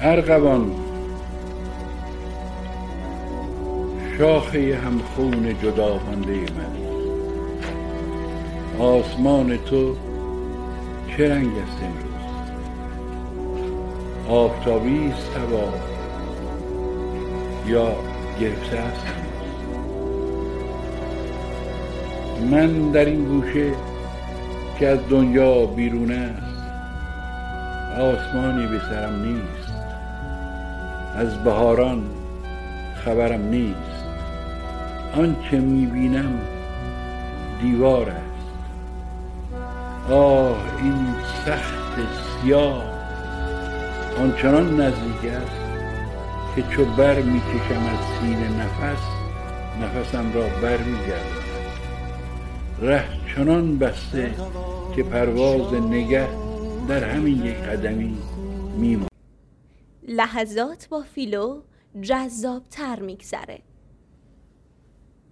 ارغوان شاخه همخون جدا مانده من، آسمان تو چه رنگ است امروز؟ آفتابی است هوا یا گرفته است هنوز؟ من در این گوشه که از دنیا بیرون است، آسمانی به سرم نیست، از بهاران خبرم نیست، آنچه میبینم دیوار است. آه این سخت سیاه آنچنان نزدیک است که چو بر میکشم از سینه نفسم را بر میگرداند. ره چنان بسته که پرواز نگه در همین یک قدمی میماند. لحظات با فیلو جذاب‌تر میگذره.